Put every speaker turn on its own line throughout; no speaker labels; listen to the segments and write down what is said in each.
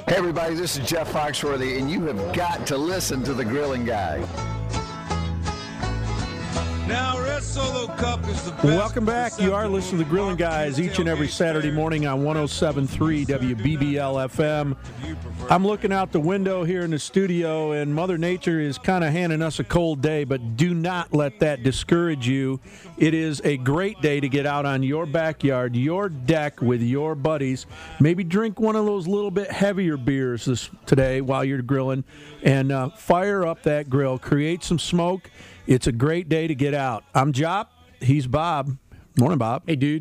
Hey everybody, this is Jeff Foxworthy, and you have got to listen to The Grilling Guy.
Now, Red Solo Cup is the best.
Welcome back. You are listening to The Grilling Guys each and every Saturday morning on 107.3 WBBL FM. I'm looking out the window here in the studio, and Mother Nature is kind of handing us a cold day, but do not let that discourage you. It is a great day to get out on your backyard, your deck with your buddies. Maybe drink one of those little bit heavier beers today while you're grilling, and fire up that grill. Create some smoke. It's a great day to get out. I'm Jop. He's Bob. Morning, Bob.
Hey, dude.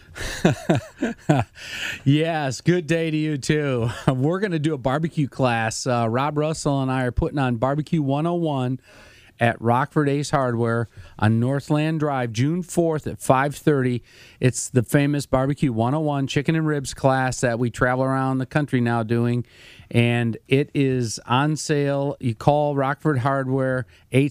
Yes, good day to you, too. We're going to do a barbecue class. Rob Russell and I are putting on Barbecue 101 at Rockford Ace Hardware on Northland Drive, June 4th at 5:30. It's the famous Barbecue 101 chicken and ribs class that we travel around the country now doing, and it is on sale. You call Rockford Hardware,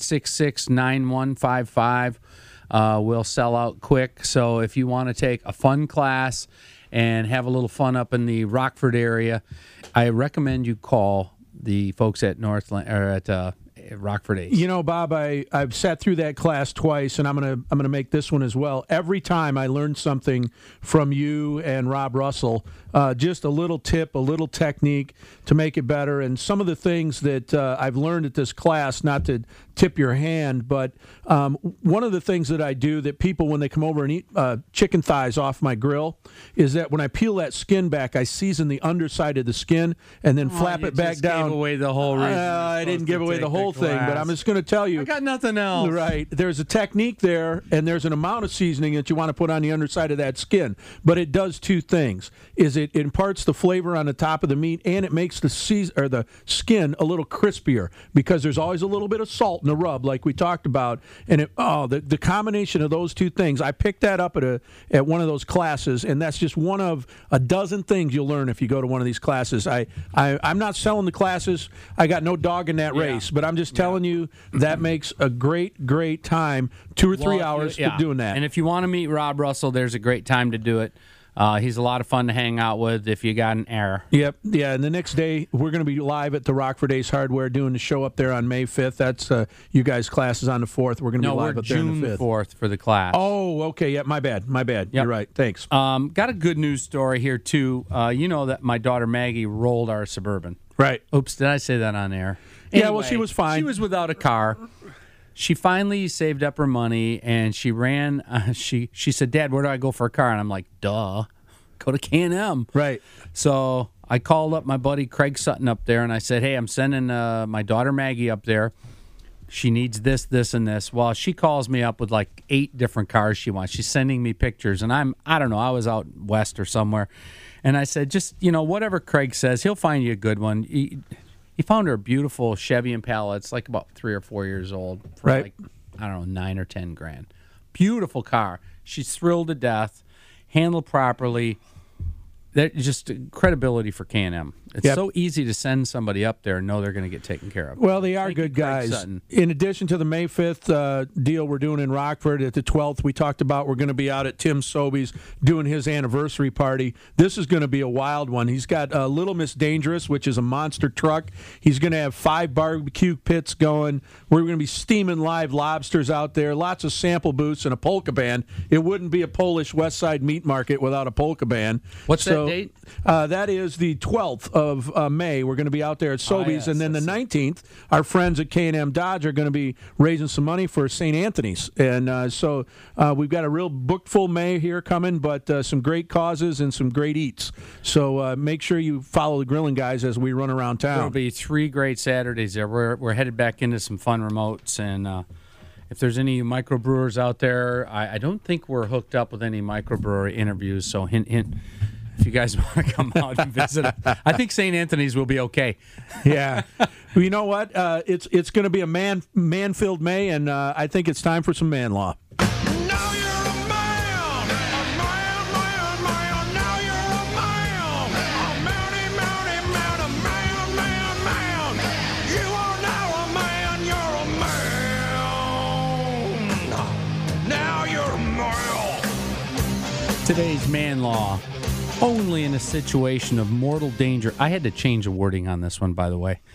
866-9155. We'll sell out quick, so if you want to take a fun class and have a little fun up in the Rockford area, I recommend you call the folks at Northland or at Rockford Ace.
You know, Bob, I've sat through that class twice, and I'm gonna make this one as well. Every time I learned something from you and Rob Russell, just a little tip, a little technique to make it better. And some of the things that I've learned at this class, not to tip your hand, but one of the things that I do that people, when they come over and eat chicken thighs off my grill, is that when I peel that skin back, I season the underside of the skin and then flap it back down.
Gave away the whole reason.
I didn't give away the whole thing, but I'm just going to tell you.
I got nothing else.
Right. There's a technique there, and there's an amount of seasoning that you want to put on the underside of that skin. But it does two things. It imparts the flavor on the top of the meat, and it makes the skin a little crispier because there's always a little bit of salt in the rub, like we talked about. And the combination of those two things, I picked that up at one of those classes, and that's just one of a dozen things you'll learn if you go to one of these classes. I'm not selling the classes. I got no dog in that race, but I'm just telling you that makes a great time, 2 or 3 hours doing that.
And if you want to meet Rob Russell, there's a great time to do it. He's a lot of fun to hang out with if you got an error.
Yep. Yeah, and the next day, we're going to be live at the Rockford Ace Hardware doing the show up there on May 5th. That's you guys' classes on the 4th. We're going to be live up there on the 5th.
June 4th for the class.
Oh, okay. Yeah, my bad. Yep. You're right. Thanks.
Got a good news story here, too. You know that my daughter Maggie rolled our Suburban.
Right.
Oops, did I say that on air?
Yeah, well, she was fine.
She was without a car. She finally saved up her money, and she ran. She said, "Dad, where do I go for a car?" And I'm like, "Duh, go to Can-Am."
Right.
So I called up my buddy Craig Sutton up there, and I said, "Hey, I'm sending my daughter Maggie up there. She needs this, this, and this." Well, she calls me up with like 8 different cars she wants. She's sending me pictures, and I don't know, I was out west or somewhere, and I said, just, whatever Craig says, he'll find you a good one. He found her a beautiful Chevy Impala. It's like about 3 or 4 years old for like, I don't know, $9 or $10,000. Beautiful car. She's thrilled to death, handled properly. That just credibility for Can-Am. It's so easy to send somebody up there and know they're going to get taken care of.
Well, they are good guys.
Sutton.
In addition to the May 5th deal we're doing in Rockford, at the 12th we talked about we're going to be out at Tim Sobey's doing his anniversary party. This is going to be a wild one. He's got Little Miss Dangerous, which is a monster truck. He's going to have 5 barbecue pits going. We're going to be steaming live lobsters out there, lots of sample booths, and a polka band. It wouldn't be a Polish West Side meat market without a polka band.
What's that date?
That is the 12th of May. We're going to be out there at Sobey's, and then the 19th, our friends at K&M Dodge are going to be raising some money for St. Anthony's, and so we've got a real booked full May here coming, but some great causes and some great eats. So make sure you follow the Grilling Guys as we run around town.
There'll be 3 great Saturdays there. We're headed back into some fun remotes, and if there's any microbrewers out there, I don't think we're hooked up with any microbrewery interviews, so hint, hint. If you guys want to come out and visit, I think St. Anthony's will be okay.
Yeah. Well, you know what? It's going to be a man-filled May, and I think it's time for some man law.
Now you're a man, man. Now you're a man, man. You are now a man, you're a man. Now you're a man.
Today's man law. only in a situation of mortal danger. I had to change the wording on this one, by the way.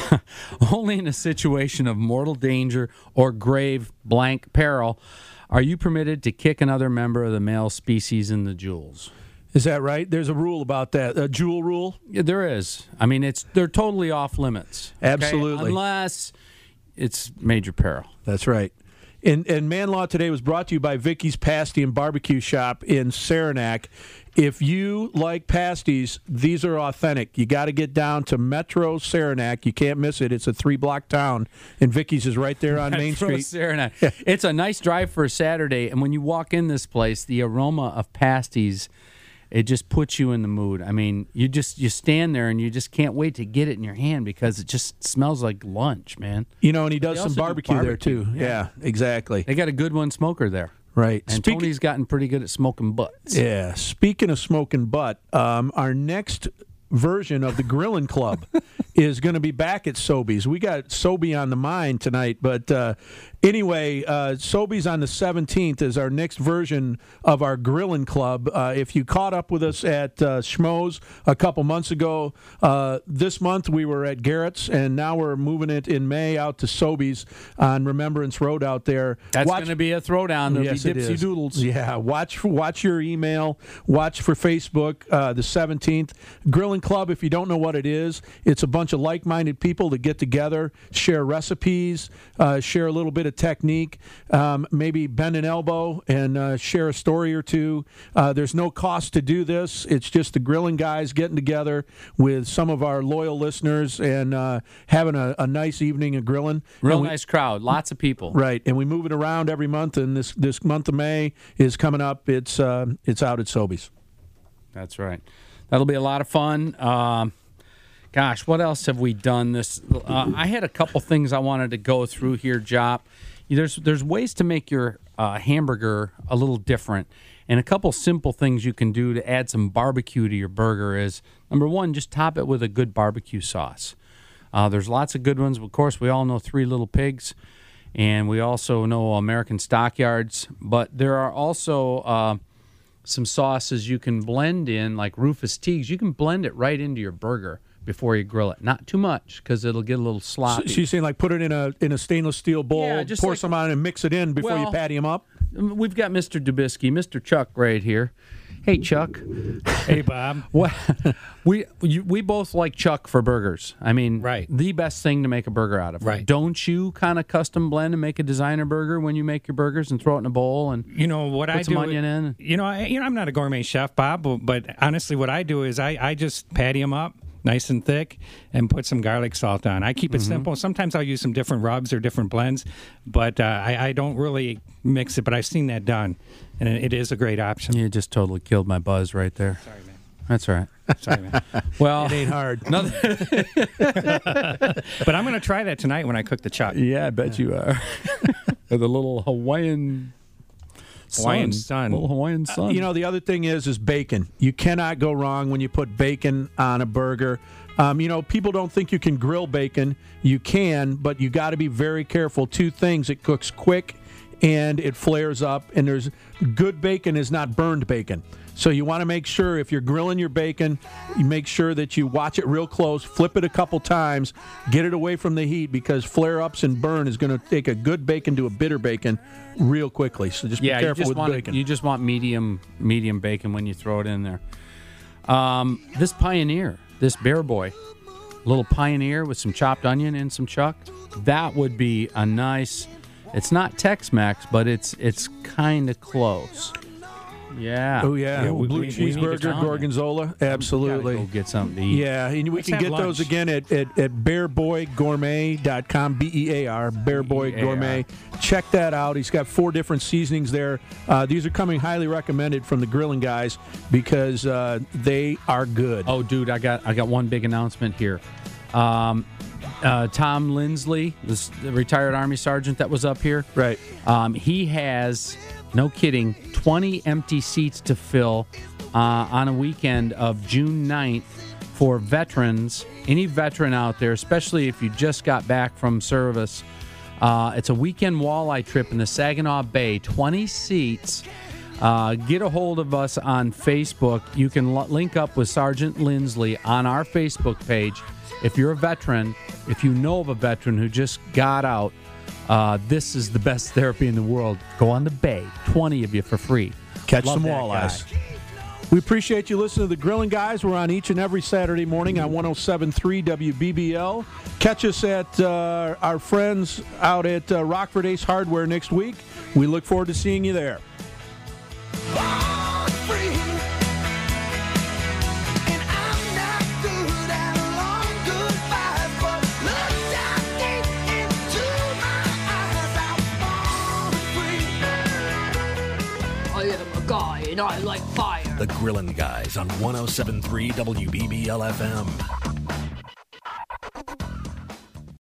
Only in a situation of mortal danger or grave blank peril are you permitted to kick another member of the male species in the jewels.
Is that right? There's a rule about that, a jewel rule?
Yeah, there is. I mean, they're totally off limits. Okay?
Absolutely.
Unless it's major peril.
That's right. And Man Law Today was brought to you by Vicky's Pasty and Barbecue Shop in Saranac. If you like pasties, these are authentic. You got to get down to Metro Saranac. You can't miss it. It's a 3-block town, and Vicky's is right there on Main Street.
Saranac. It's a nice drive for a Saturday, and when you walk in this place, the aroma of pasties, it just puts you in the mood. I mean, you stand there and you just can't wait to get it in your hand because it just smells like lunch, man.
You know, and he does
They
some
also do
barbecue there too. Yeah, exactly.
They got a good one smoker there.
Right.
And Tony's gotten pretty good at smoking butts.
Yeah. Speaking of smoking butt, our next version of the Grillin' Club is going to be back at Sobeys. We got Sobey on the mind tonight, but anyway, Sobeys on the 17th is our next version of our Grillin' Club. If you caught up with us at Schmoes a couple months ago, this month we were at Garrett's, and now we're moving it in May out to Sobeys on Remembrance Road out there.
That's going to be a throwdown. There'll
Yes,
be
it
dipsy
is.
doodles.
Yeah, watch your email. Watch for Facebook. The 17th Grillin' Club. If you don't know what it is, it's a bunch of like-minded people that get together, share recipes, share a little bit of technique, maybe bend an elbow and share a story or two. There's no cost to do this. It's just the grilling guys getting together with some of our loyal listeners and having a nice evening of grilling.
Real nice crowd. Lots of people.
Right, and we move it around every month, and this month of May is coming up. It's out at Sobeys.
That's right. That'll be a lot of fun. Gosh, what else have we done this? I had a couple things I wanted to go through here, Jop. There's ways to make your hamburger a little different, and a couple simple things you can do to add some barbecue to your burger is, number one, just top it with a good barbecue sauce. There's lots of good ones. Of course, we all know Three Little Pigs, and we also know American Stockyards, but there are also some sauces you can blend in, like Rufus Teague's. You can blend it right into your burger before you grill it. Not too much, because it'll get a little sloppy.
So you're saying, like, put it in a stainless steel bowl,
Yeah, just
pour
like-
some on, and mix it in before you
Well-
patty them up?
We've got Mr. Dubisky, Mr. Chuck right here. Hey, Chuck.
Hey, Bob.
What? We both like Chuck for burgers. I mean,
Right.
the best thing to make a burger out of.
Right.
Don't you kind of custom blend and make a designer burger when you make your burgers and throw it in a bowl and
You know what
put
I
some
do?
onion in?
I'm not a gourmet chef, Bob, but honestly, what I do is I just patty them up nice and thick and put some garlic salt on. I keep it simple. Sometimes I'll use some different rubs or different blends, but I don't really mix it. But I've seen that done, and it is a great option.
You just totally killed my buzz right there.
Sorry, man.
That's all right.
Sorry, man.
Well,
It ain't hard.
But I'm going to try that tonight when I cook the chuck.
yeah, I bet you are. The little Hawaiian
sun.
Little Hawaiian sun.
You know, the other thing is bacon. You cannot go wrong when you put bacon on a burger. People don't think you can grill bacon. You can, but you got to be very careful. Two things: it cooks quick, and it flares up. And there's good bacon is not burned bacon. So you want to make sure if you're grilling your bacon, you make sure that you watch it real close, flip it a couple times, get it away from the heat, because flare-ups and burn is going to take a good bacon to a bitter bacon real quickly. So just be careful with bacon.
You just want medium bacon when you throw it in there. This Pioneer, this Bear Boy, little Pioneer with some chopped onion and some chuck, that would be a nice. It's not Tex-Mex, but it's kind of close. Yeah.
Oh, yeah.
Yeah, we
Blue
need to
cheeseburger,
try that.
gorgonzola. Absolutely.
Gotta go get something to eat.
Yeah, and we can
have
get those
lunch.
again at bearboygourmet.com, BEAR, Bearboy Gourmet. Check that out. He's got 4 different seasonings there. These are coming highly recommended from the grilling guys because they are good.
Oh, dude, I got one big announcement here. Tom Lindsley, the retired Army sergeant that was up here.
Right.
He has, no kidding, 20 empty seats to fill on a weekend of June 9th for veterans. Any veteran out there, especially if you just got back from service. It's a weekend walleye trip in the Saginaw Bay, 20 seats. Get a hold of us on Facebook. You can link up with Sergeant Lindsley on our Facebook page. If you're a veteran, if you know of a veteran who just got out, this is the best therapy in the world. Go on the bay. 20 of you for free.
Catch
Love
some
that
walleyes.
guy.
We appreciate you listening to the Grilling Guys. We're on each and every Saturday morning on 107.3 WBBL. Catch us at our friends out at Rockford Ace Hardware next week. We look forward to seeing you there.
Born free. And I'm not good at long goodbyes, but look down deep into my eyes. I'm born free.
I am a guy and I like fire.
The Grillin' Guys on 107.3 WBBL FM.